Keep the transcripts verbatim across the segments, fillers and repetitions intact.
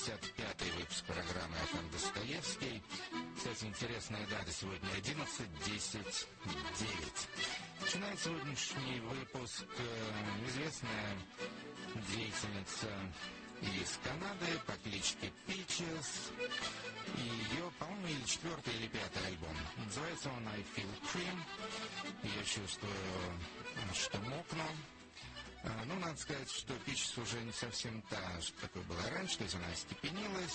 пятьдесят пятый выпуск программы «эф эм Достоевский». Кстати, интересная дата сегодня одиннадцать десять девять. Начинает сегодняшний выпуск э, известная деятельница из Канады по кличке Peaches. И ее, по-моему, или четвертый, или пятый альбом. Называется он «I Feel Cream». Я чувствую, что мокну. Ну, надо сказать, что Пичес уже не совсем та, что такое была раньше, то есть она остепенилась,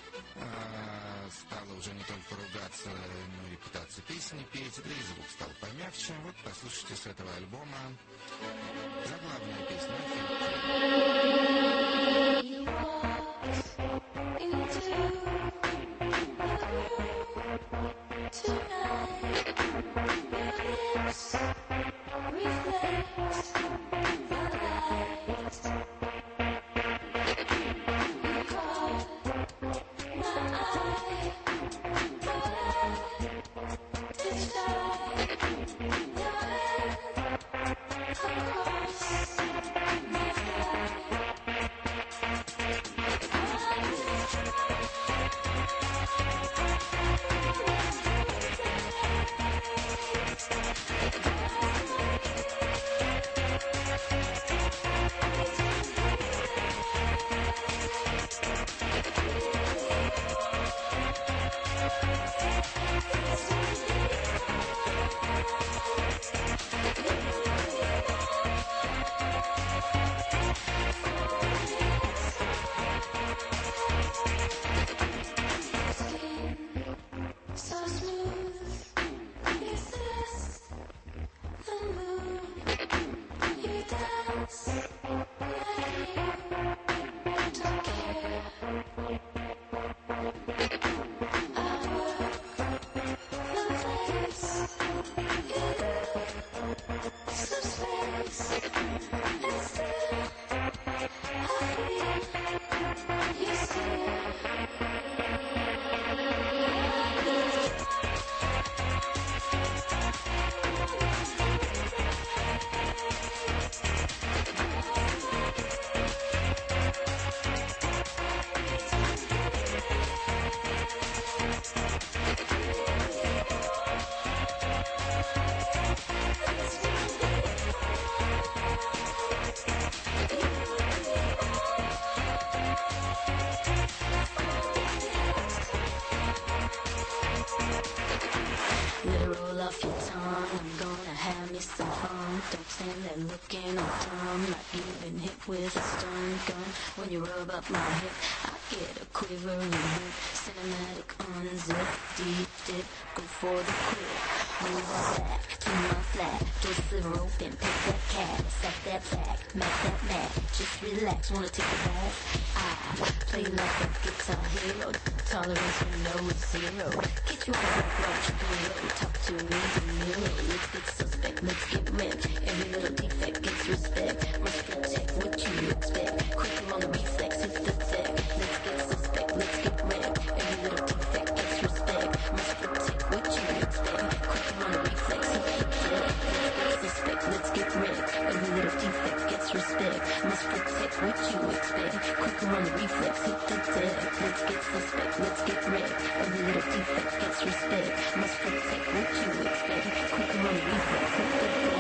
стала уже не только ругаться, но и пытаться песни петь, да и звук стал помягче. Вот послушайте с этого альбома заглавную песню. With a stun gun, when you rub up my hip, I get a quivering whip. Cinematic unzip, deep dip, go for the quip. Move on back to my flat, twist the rope and pick that cat. Sack that back, make that mat. Just relax, wanna take a bath? I play like a guitar hero. Tolerance for no zero. Get you on the watch below. Talk to me in the mirror. Let's get suspect, let's get ripped. Every little defect gets respect. Must protect what you expect. Quicker on the reflex, hit the deck. Let's get suspect, let's get ripped. Every little defect gets respect. Must protect what you expect. Quicker on the reflex, hit the deck. Let's get suspect, let's get ripped. Every little defect gets respect. Must protect what you expect. Quicker on the reflex, hit the deck. Let's get suspect, let's get ripped. Every little defect gets respect. Must protect what you expect. Quicker on the reflex, hit the deck.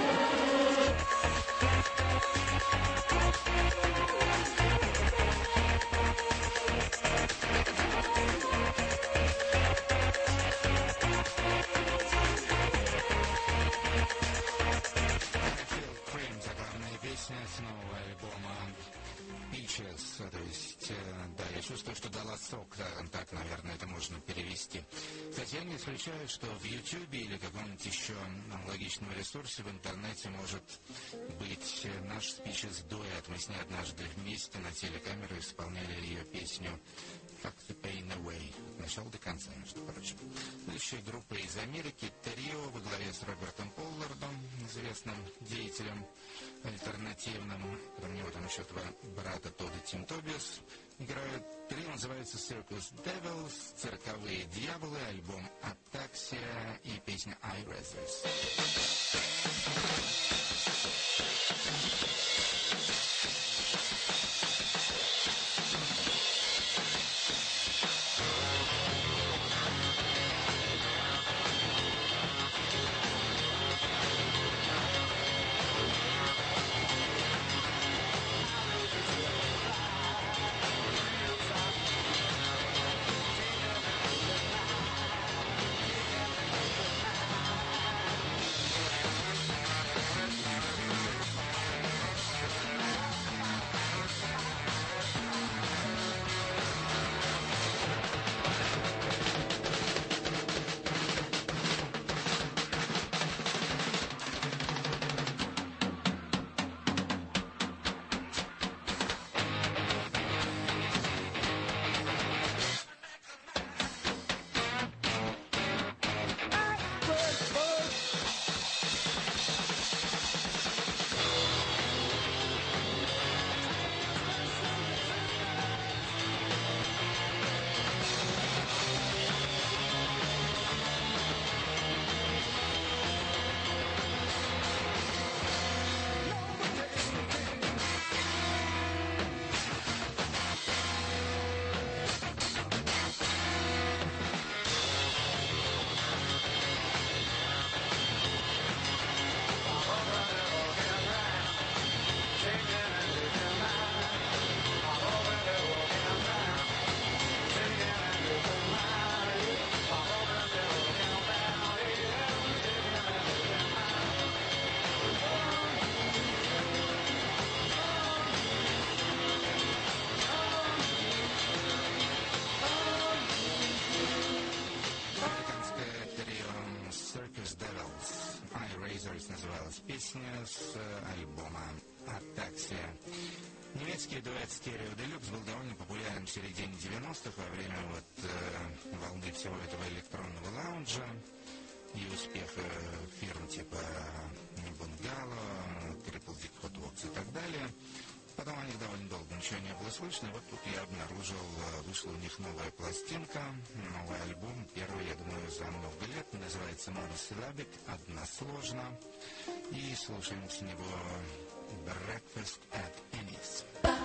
С нового альбома Peaches, то есть, да, я чувствую, что дала сок, да, так, наверное, это можно перевести. Кстати, я не исключаю, что в YouTube или каком-нибудь еще аналогичном ресурсе в интернете может быть наш с Peaches дуэт. Мы с ней однажды вместе на телекамеру исполняли ее песню «Fuck the Pain Away». От начала до конца, между прочим. Следующая группа из Америки, Трио, во главе с Робертом Поллардом, известным деятелем альтернативным. Кроме него там еще два брата Тодд и Тим Тобиас играют. Трио называется Circus Devils, цирковые дьяволы, альбом Атаксия и песня I Resist. Lasers называлась песня с альбома «Атаксия». Немецкий дуэт «Стерео Делюкс» был довольно популярен в середине девяностых, во время вот э, волны всего этого электронного лаунжа и успеха фирм типа Бунгало, Triple Dick Hot Box и так далее. Потом о них довольно долго ничего не было слышно, и вот тут я обнаружил, вышла у них новая пластинка, новый альбом, первый, я думаю, за много лет, называется «Monosyllabic», односложно, и слушаем с него «Breakfast at Annie's».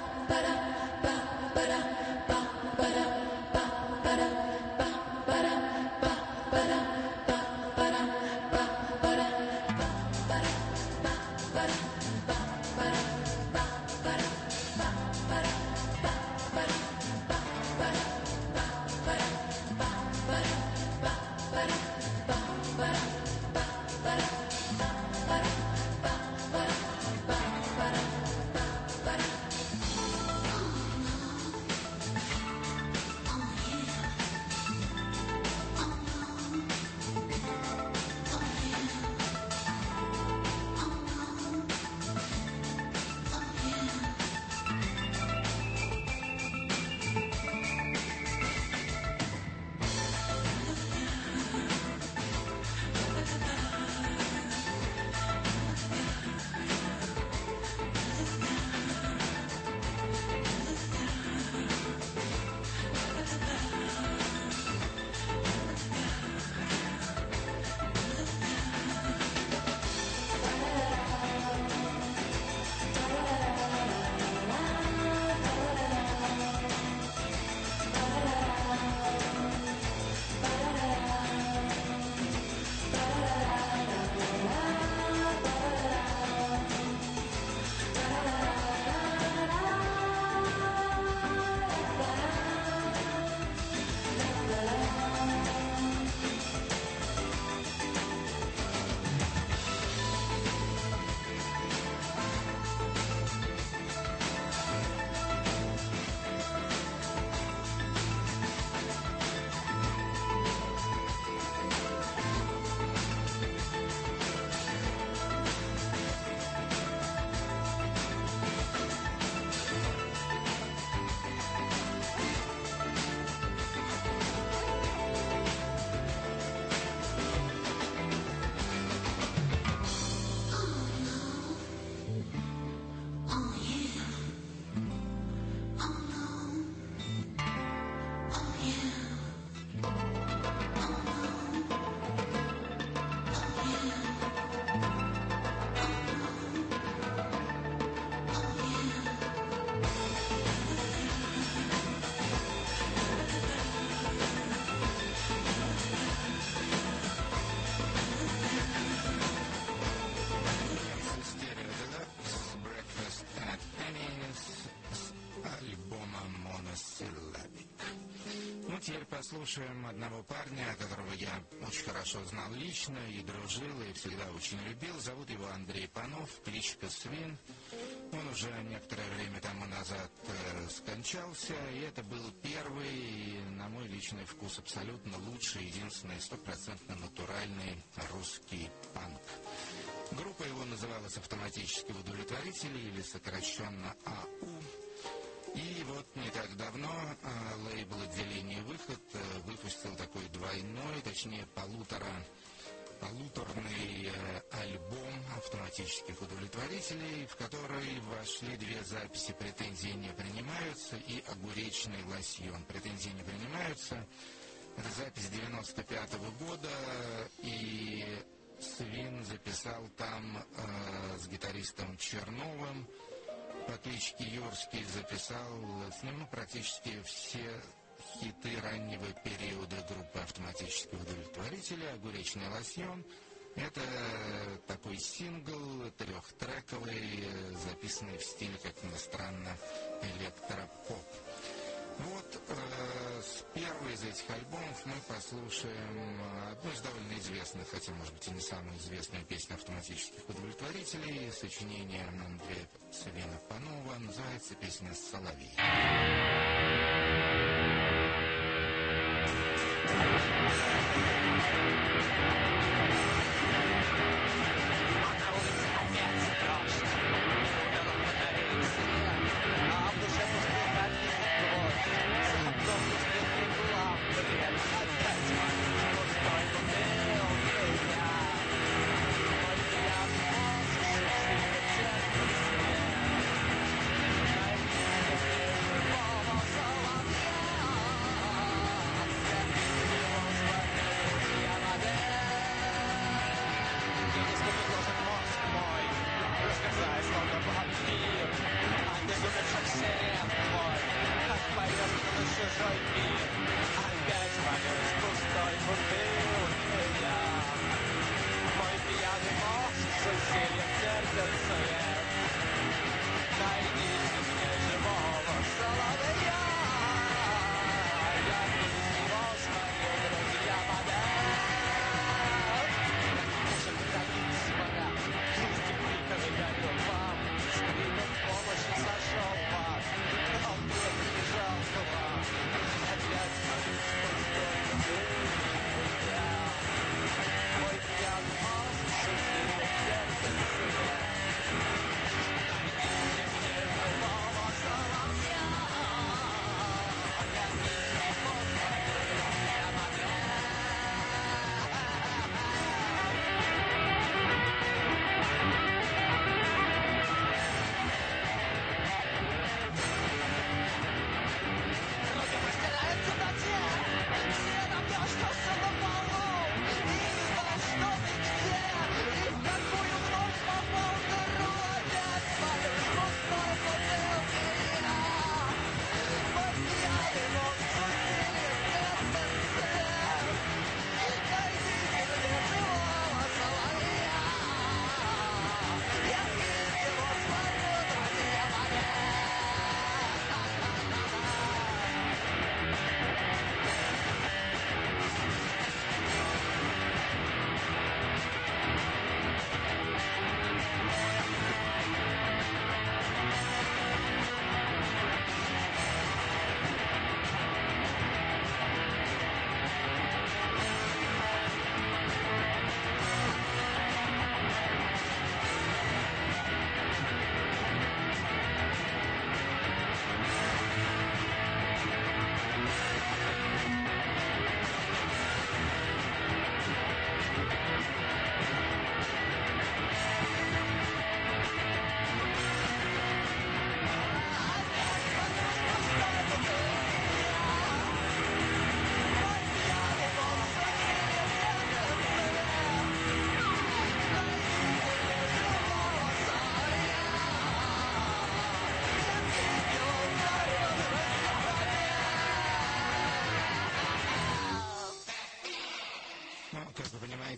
Теперь послушаем одного парня, которого я очень хорошо знал лично и дружил, и всегда очень любил. Зовут его Андрей Панов, кличка Свин. Он уже некоторое время тому назад э, скончался, и это был первый, на мой личный вкус, абсолютно лучший, единственный, стопроцентно натуральный русский панк. Группа его называлась «Автоматические удовлетворители» или сокращенно АУ. И вот не так давно э, лейбл «Отделение Выход» э, выпустил такой двойной, точнее полутора, полуторный э, альбом автоматических удовлетворителей, в который вошли две записи «Претензии не принимаются» и «Огуречный лосьон». «Претензии не принимаются» — это запись девяносто пятого года, и Свин записал там э, с гитаристом Черновым по кличке Юрский, записал с ним практически все хиты раннего периода группы «Автоматических удовлетворителей». «Огуречный лосьон» — это такой сингл трехтрековый, записанный в стиле, как ни странно, электропоп. Вот э, с первой из этих альбомов мы послушаем одну из довольно известных, хотя, может быть, и не самую известную песню «Автоматических удовлетворителей», сочинение Андрея Свина Панова, называется песня «Соловей».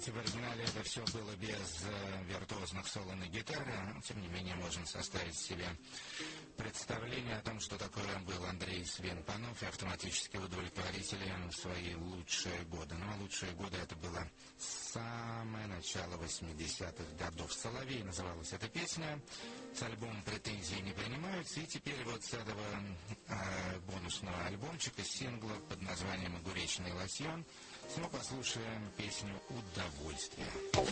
Знаете, в оригинале это все было без э, виртуозных соло на гитаре, но, тем не менее, можно составить себе представление о том, что такое был Андрей Свен-Панов и автоматически удовлетворители в свои лучшие годы. Ну, а лучшие годы это было самое начало восьмидесятых годов. «Соловей» называлась эта песня, с альбомом «Претензии не принимаются», и теперь вот с этого э, бонусного альбомчика, сингла под названием «Огуречный лосьон», мы послушаем песню «Удовольствие».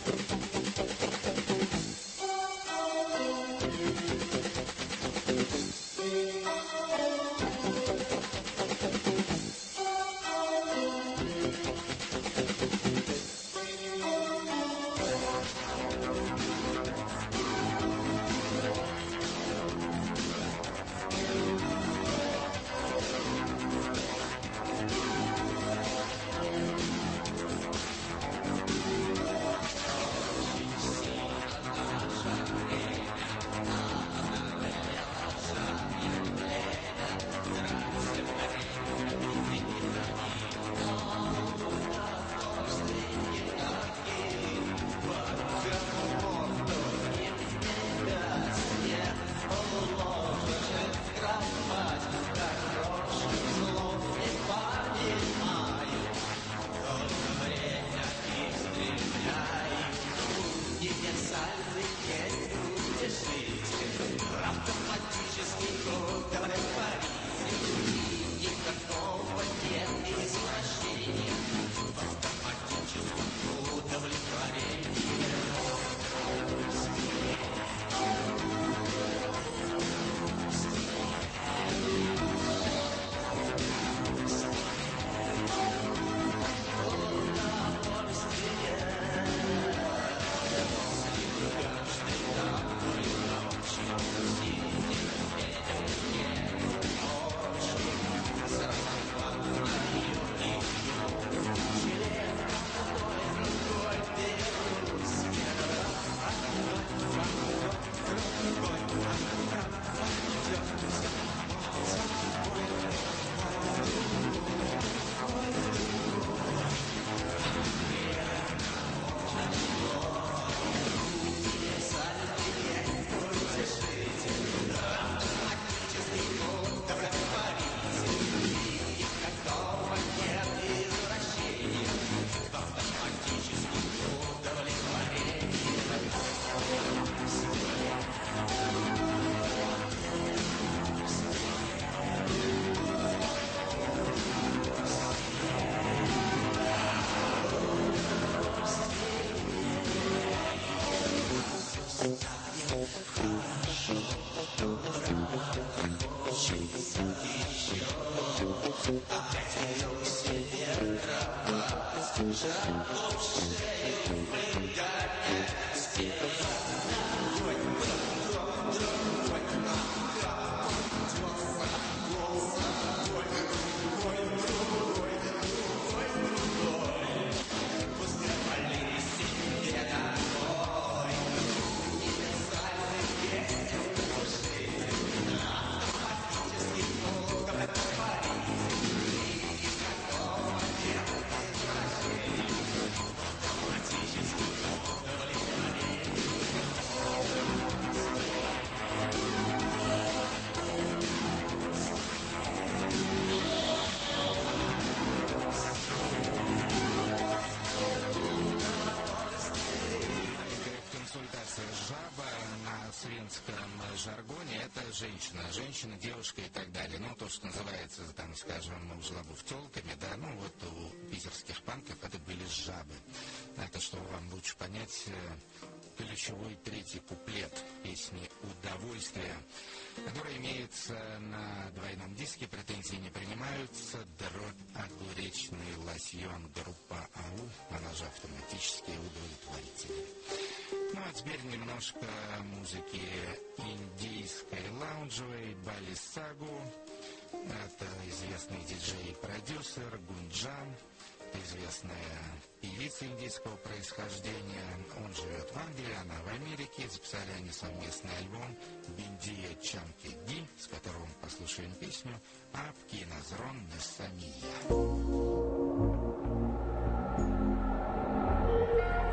Жаргоне это женщина, женщина, девушка и так далее. Ну, то, что называется, там, скажем, у жлобов тёлками, да, ну, вот у питерских панков это были жабы. Это, чтобы вам лучше понять, ключевой третий куплет песни «Удовольствие», который имеется на двойном диске, претензии не принимаются, дробь огуречный лосьон, группа АУ, она же автоматические удовлетворители. Ну, а теперь немножко музыки индийской, лаунжевой, Бали Сагу. Это известный диджей и продюсер Гунджан, известная певица индийского происхождения. Он живет в Англии, она в Америке. Записали они совместный альбом «Биндия Чамки Ди», с которого мы послушаем песню «Апки Назрон Несамия».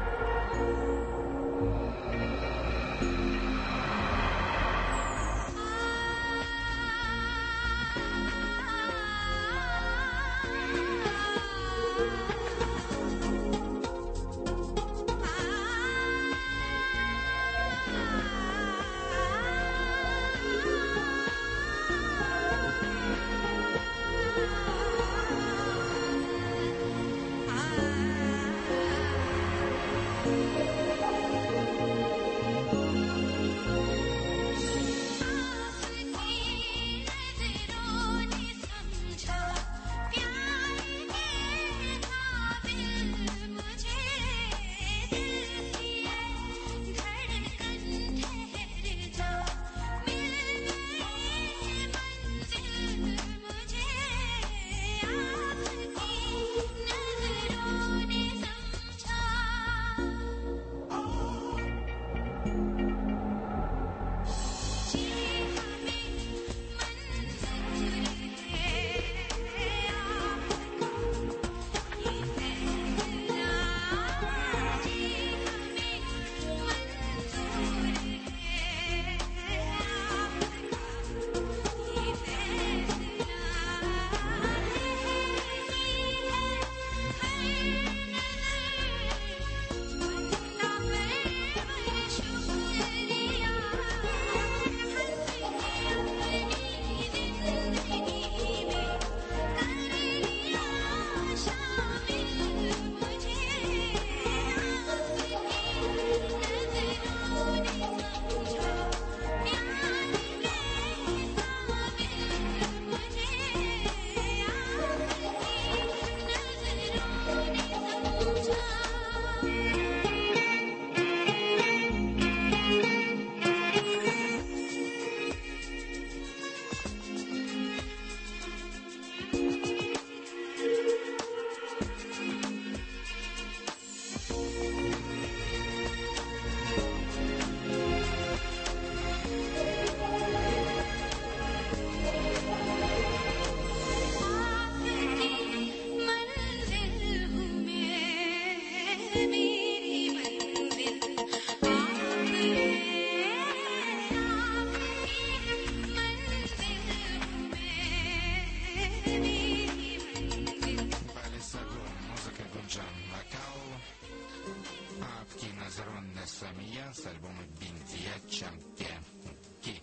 Самия с альбома «Биндия Чампе». Теперь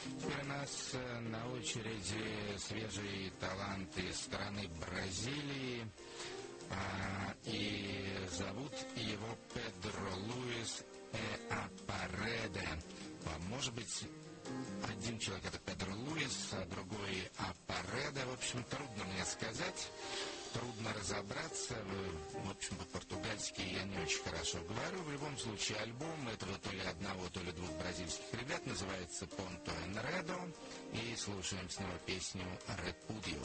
у нас на очереди свежий талант из страны Бразилии, а, и зовут его Педро Луис э Апареде. А, может быть, один человек это Педро Луис, а другой Апареде. В общем, трудно мне сказать. Трудно разобраться. В общем, по-португальски я не очень хорошо говорю. В любом случае, альбом этого то ли одного, то ли двух бразильских ребят называется «Понто Энредо». И слушаем с него песню «Репудио».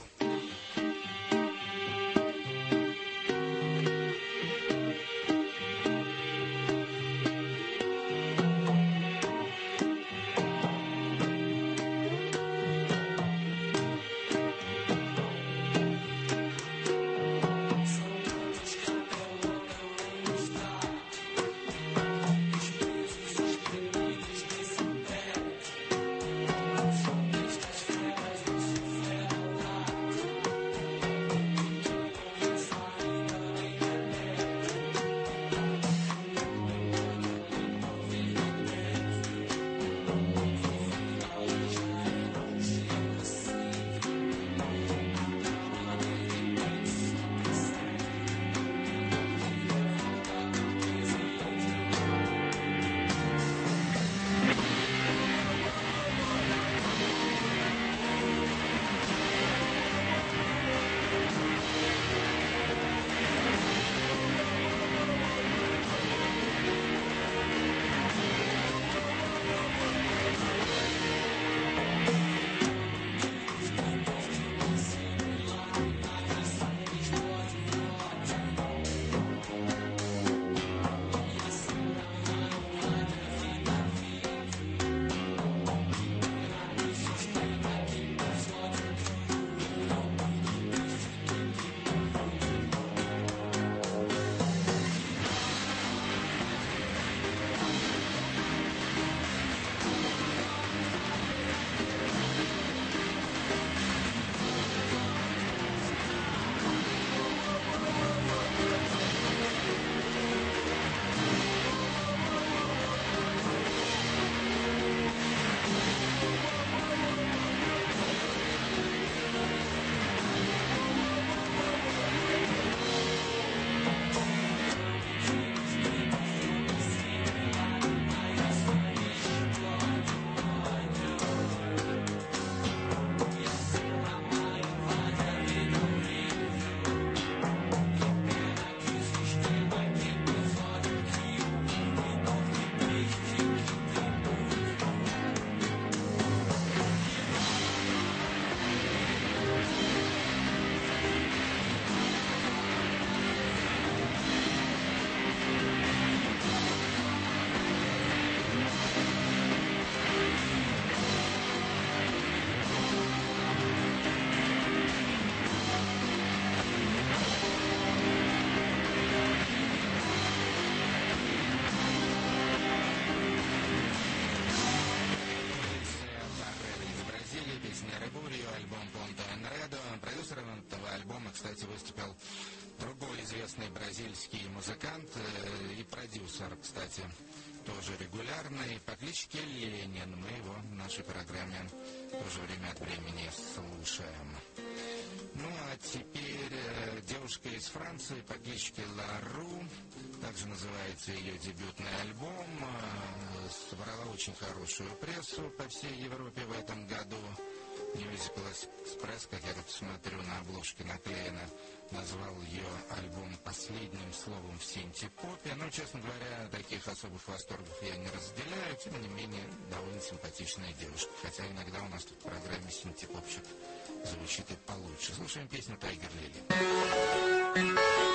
Продюсером этого альбома, кстати, выступил другой известный бразильский музыкант и продюсер, кстати, тоже регулярный, по кличке Ленин. Мы его в нашей программе тоже время от времени слушаем. Ну, а теперь э, девушка из Франции по кличке Лару, также называется ее дебютный альбом, э, собрала очень хорошую прессу по всей Европе в этом году. Musical Express, как я тут смотрю, на обложке наклеено, назвал ее альбом последним словом в синти-попе. Но, честно говоря, таких особых восторгов я не разделяю. Тем не менее, довольно симпатичная девушка. Хотя иногда у нас тут в программе синти-попчик звучит и получше. Слушаем песню «Тайгер Лили».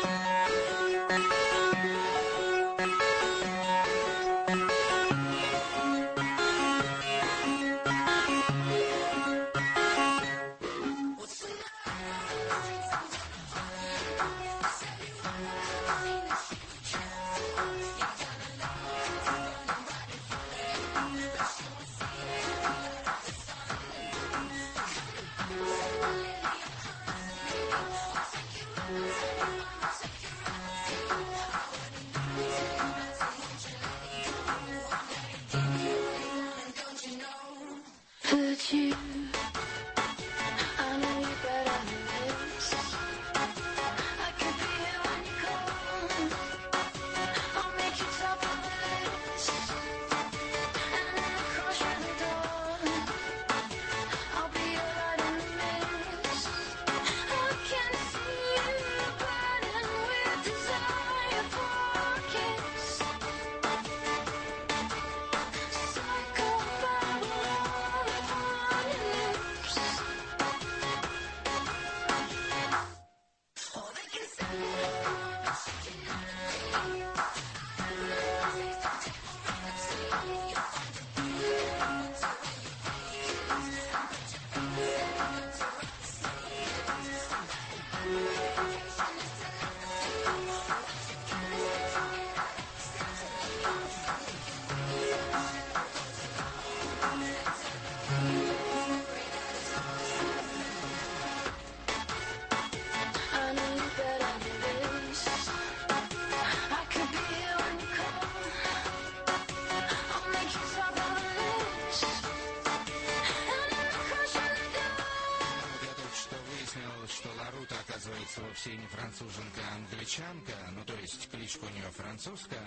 Вовсе не француженка, а англичанка, ну то есть кличка у нее французская.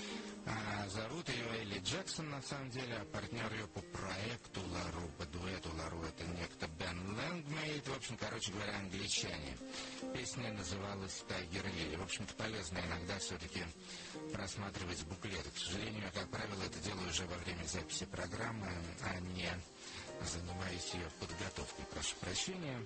А зовут ее Элли Джексон, на самом деле, а партнер ее по проекту Лару, по дуэту Лару, это некто Бен Лэнгмейт. В общем, короче говоря, англичане. Песня называлась «Тайгер Лили». В общем-то, полезно иногда все-таки просматривать буклеты. К сожалению, я, как правило, это делаю уже во время записи программы, а не занимаюсь ее подготовкой. Прошу прощения.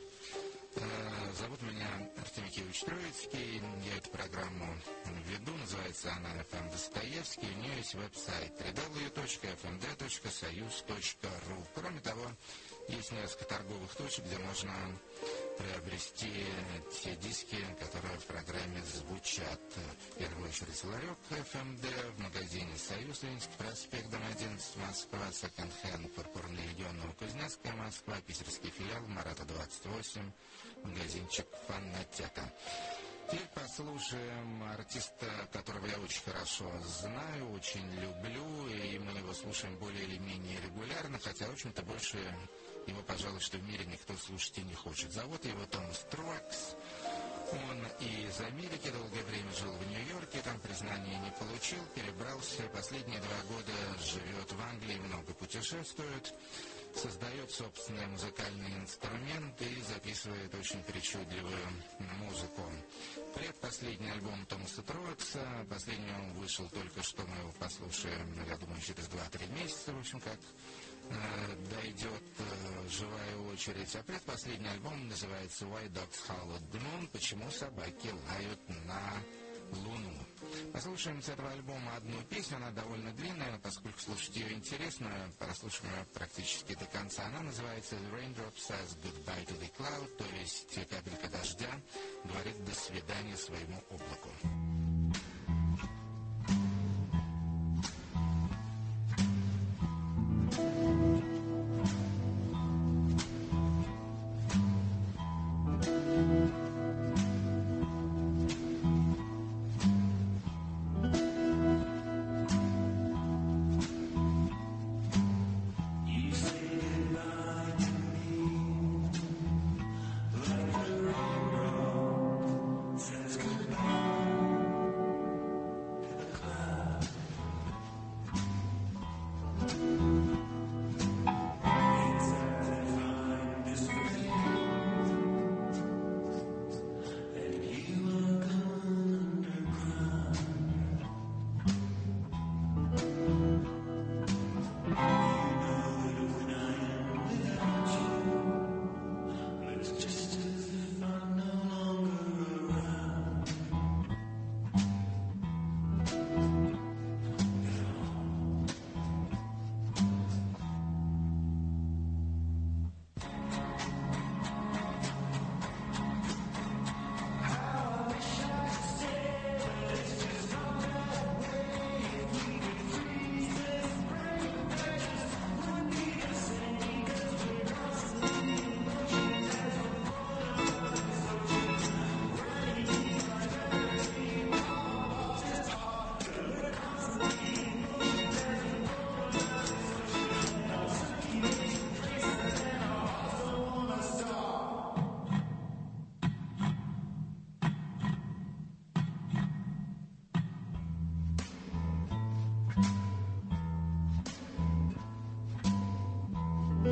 Зовут меня Артемий Киевич Троицкий. Я эту программу веду. Называется она эф эм Достоевский. У нее есть веб-сайт дабл ю дабл ю дабл ю точка эф эм дэ точка союз точка ру. Кроме того, есть несколько торговых точек, где можно приобрести те диски, которые в программе звучат. В первую очередь Ларек эф эм дэ, в магазине «Союз», Ленинский проспект, дом одиннадцать, Москва, секонд-хенд, Пурпурный легион, Новокузнецкая, Москва, питерский филиал, Марата двадцать восемь, магазинчик «Фонотека». Теперь послушаем артиста, которого я очень хорошо знаю, очень люблю, и мы его слушаем более или менее регулярно, хотя, в общем-то, больше его, пожалуй, что в мире никто слушать и не хочет. Зовут его Томас Троекс. Он из Америки, долгое время жил в Нью-Йорке, там признания не получил, перебрался, последние два года живет в Англии, много путешествует, создает собственные музыкальные инструменты и записывает очень причудливую музыку. Предпоследний альбом Томаса Троекса, последний он вышел только что, мы его послушаем, я думаю, через два-три месяца, в общем, как э, дойдет э, живая очередь. А предпоследний альбом называется «Why Dogs Howl at the Moon», «Почему собаки лают на Луну». Послушаем с этого альбома одну песню, она довольно длинная, но поскольку слушать ее интересно, прослушаем ее практически до конца. Она называется «The Raindrop Says Goodbye to the Cloud», то есть капелька дождя говорит «до свидания своему облаку».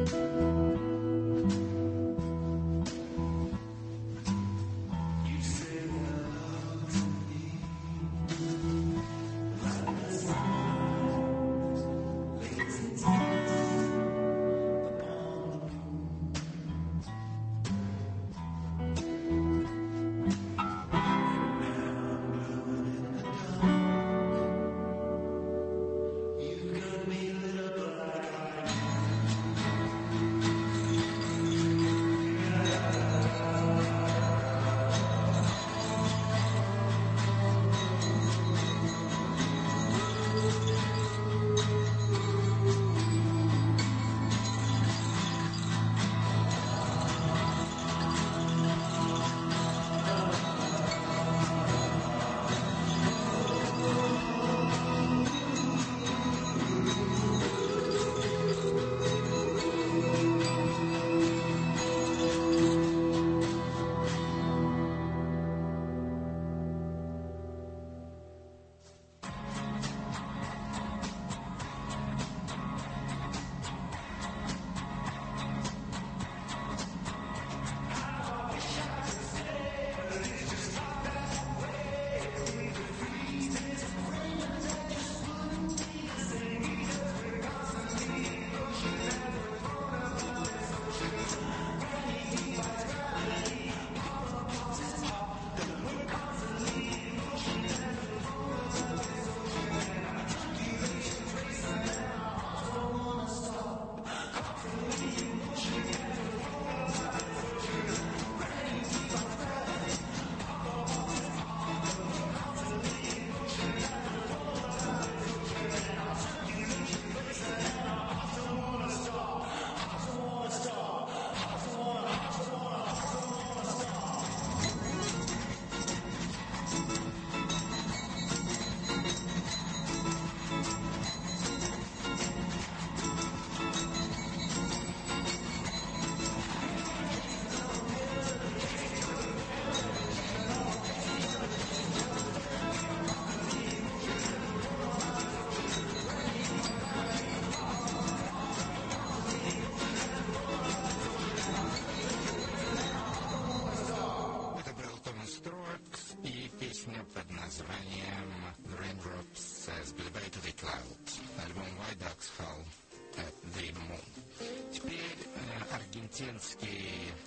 аргентинский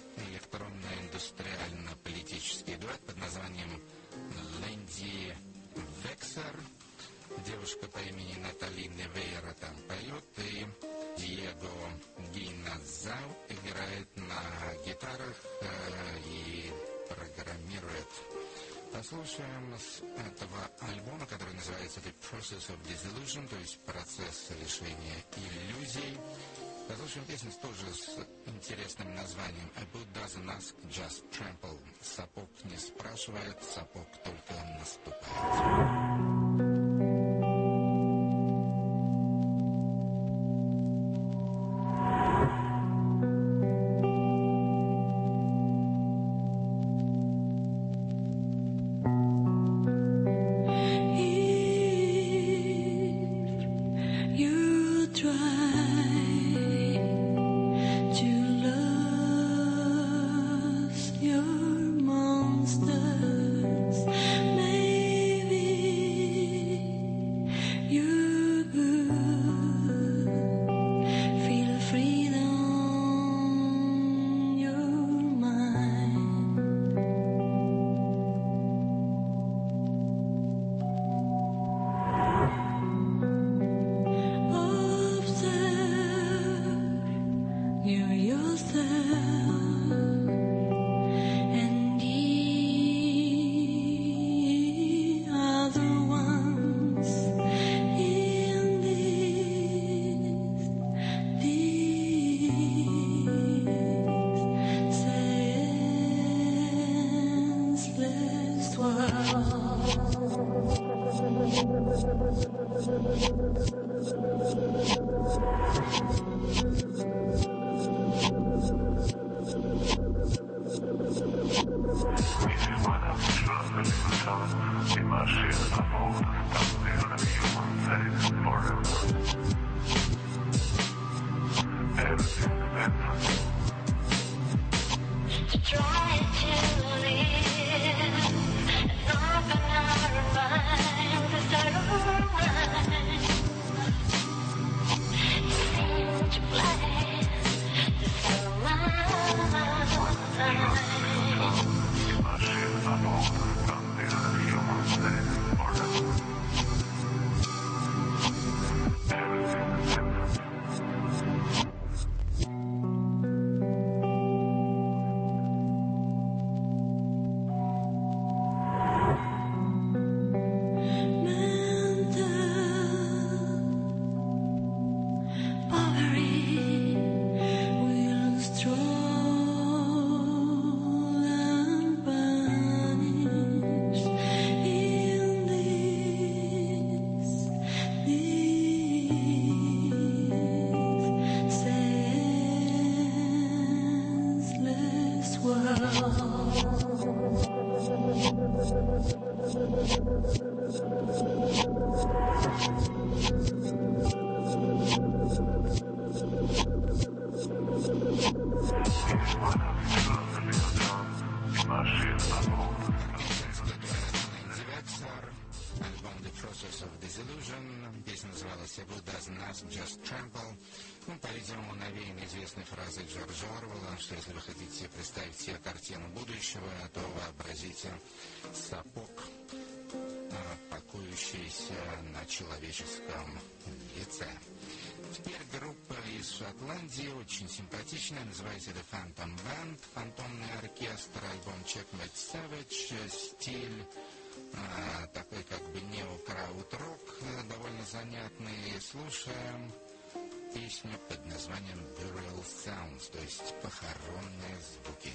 электронно-индустриально-политический дуэт под названием Лэнди Вексер. Девушка по имени Натали Невейра там поет, и Диего Гиназау играет на гитарах э, и программирует. Послушаем с этого альбома, который называется The Process of Disillusion, то есть процесс лишения иллюзий. Послушаем песню тоже с интересным названием A Boot Doesn't Ask, Just Trample. Сапог не спрашивает, сапог только наступает. Your monsters, maybe Песня называлась «Who Doesn't Ask Just Trample». Ну, по-видимому, навеяна известной фразой Джорджа Орвелла, что если вы хотите представить себе картину будущего, то вообразите сапог, покоящийся на человеческом лице. Теперь группа из Шотландии, очень симпатичная, называется The Phantom Band, фантомный оркестр, альбом Checkmate Savage, стиль а, такой как бы нео-крауд-рок, довольно занятный. Слушаем песню под названием Burial Sounds, то есть похоронные звуки.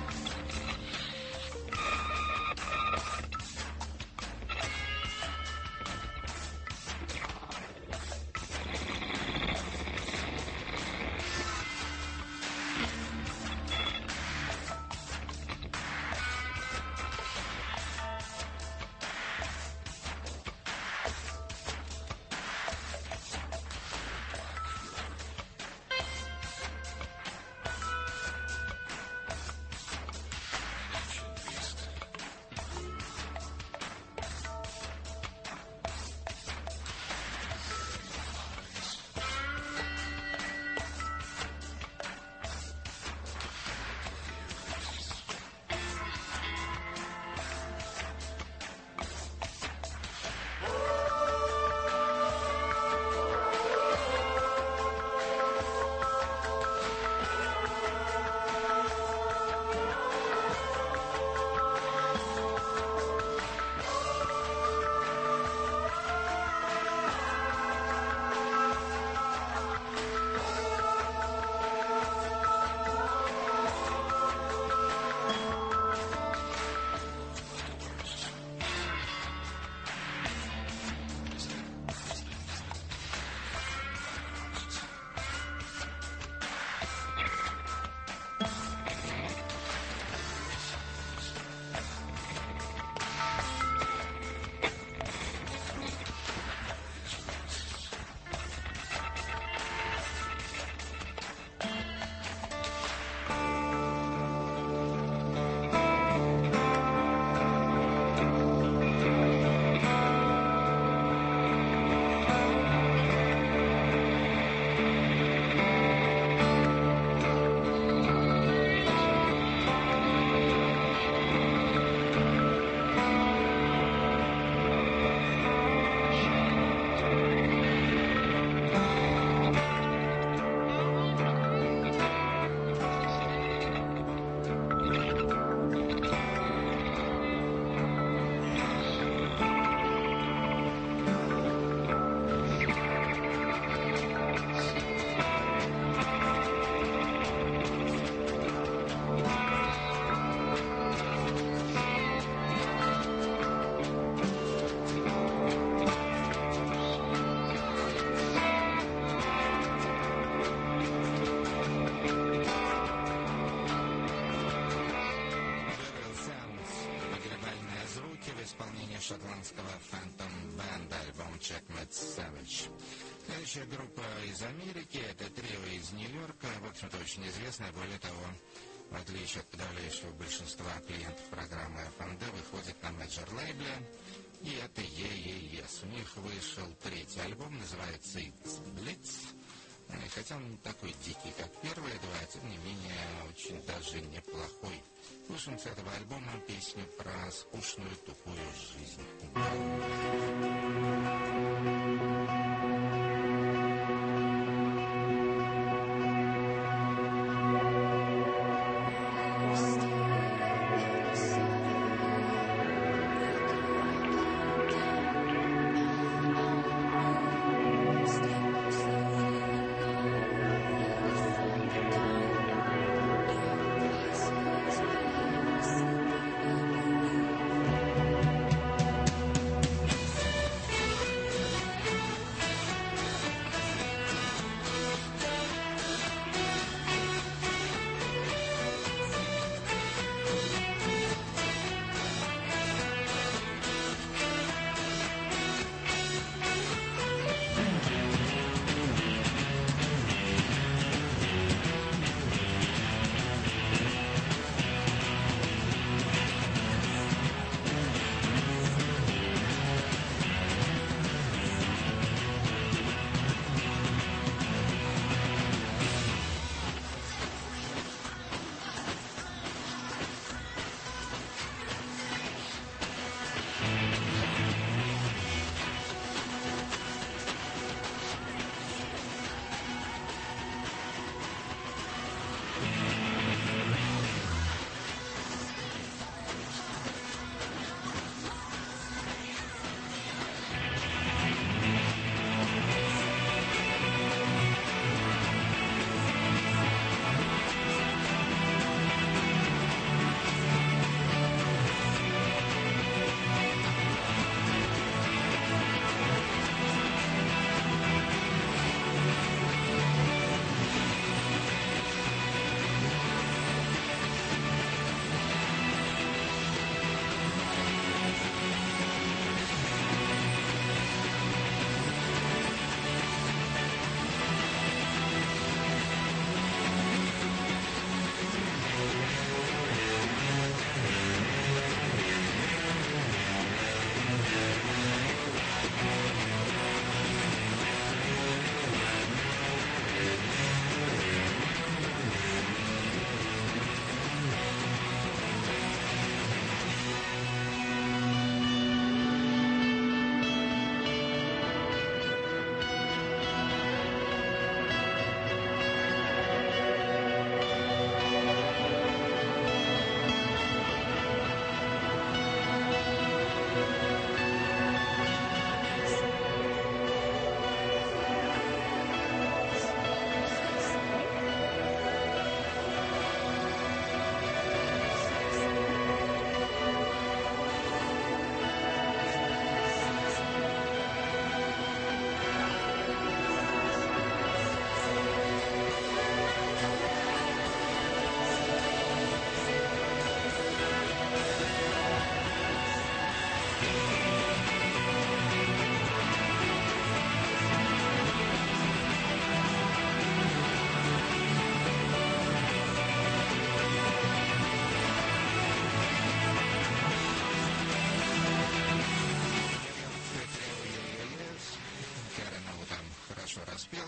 Шотландского Phantom Band, альбом Checkmate Savage. Следующая группа из Америки, это трио из Нью-Йорка, в общем-то очень известная, более того, в отличие от подавляющего большинства клиентов программы эф эм ди, выходит на мейджор-лейбле, и это и и эс. У них вышел третий альбом, называется It's Blitz. И хотя он не такой дикий, как первые два, тем не менее, очень даже неплохой. Слушаем с этого альбома песню про скучную, тупую жизнь.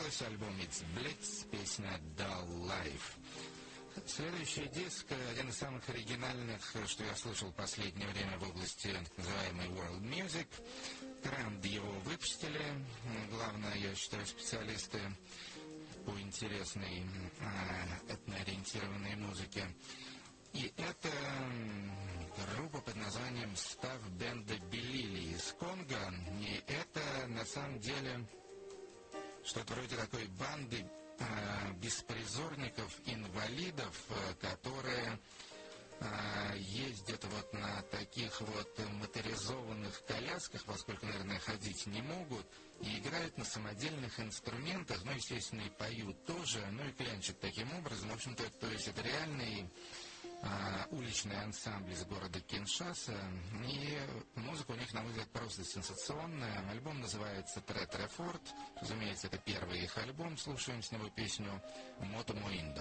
назывался альбом It's Blitz, песня Dull Life. Следующий диск, один из самых оригинальных, что я слышал в последнее время в области так называемой World Music. Тренд его выпустили. Главное, я считаю, специалисты по интересной э, этноориентированной музыке. И это группа под названием «Став бенда Белили» из Конго. И это, на самом деле, что-то вроде такой банды э, беспризорников, инвалидов, э, которые э, ездят вот на таких вот моторизованных колясках, поскольку, наверное, ходить не могут, и играют на самодельных инструментах, ну, естественно, и поют тоже, ну, и клянчат таким образом. В общем-то, то есть это реальный уличный ансамбль из города Киншаса, и музыка у них, на мой взгляд, просто сенсационная. Альбом называется «Трет Рефорт», разумеется, это первый их альбом, слушаем с него песню «Мото Моиндо».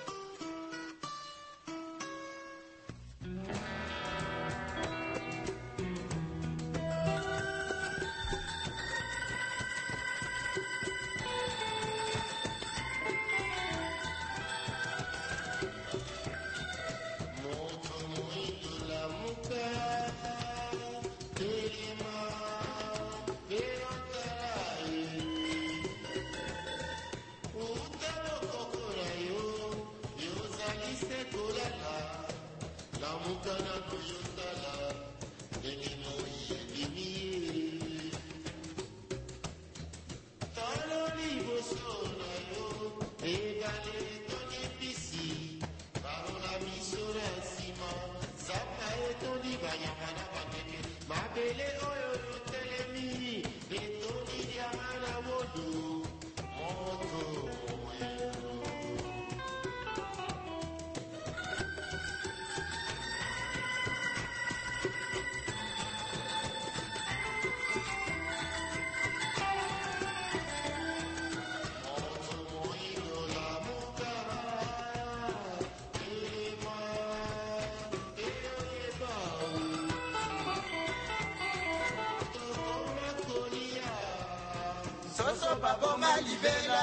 Baboma libela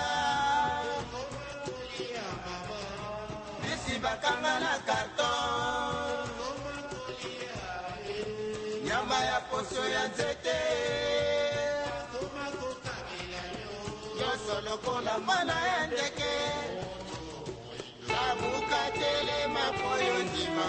Bisi bakanga na karton Nyama ya poso ya nzete Yoso lokola mana ya ndeke Labuka telema poyo ndima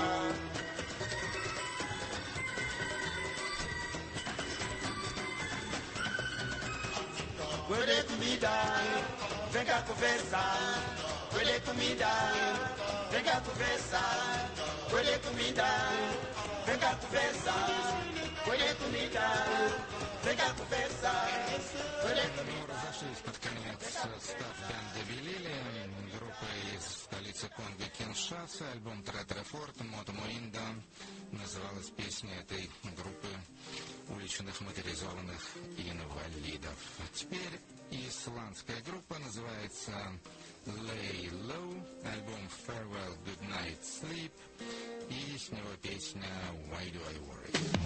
Huele comida, venga a conversar. Huele comida, venga a conversar. Huele comida, venga a conversar. Huele comida, venga a conversar. Huele comida. Разошлись под конец «Став бенда Белили», группа из столицы Конго Киншаса, альбом «Трет Рефорт», «Мото Моиндо». Называлась песня этой группы уличных моторизованных инвалидов. Теперь исландская группа называется Lay Low, альбом Farewell, Good Night, Sleep, и с него песня Why Do I Worry?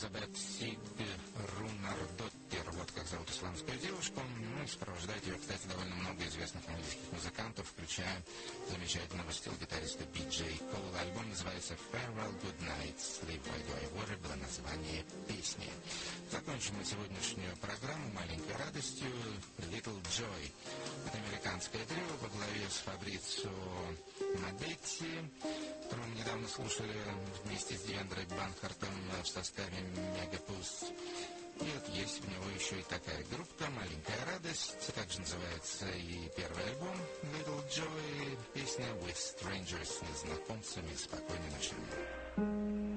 Элизабет Сиг Рунардоттер, вот как зовут исландскую девушку. Ну и сопровождает ее, кстати, довольно много известных английских музыкантов, включая замечательного стил-гитариста Би Джей Кол. Альбом называется Farewell Good Night, Sleep While You Are Worried, было название песни. Закончим мы сегодняшнюю программу маленькой радостью Little Joy. Это американское трио во главе с Фабрицио Мадетти, которого мы недавно слушали вместе с Дивендрой Банхартом в составе Мегапус. И вот есть у него еще и такая группа «Маленькая радость», также называется и первый альбом Little Joy, песня With Strangers, с незнакомцами. Спокойной ночи.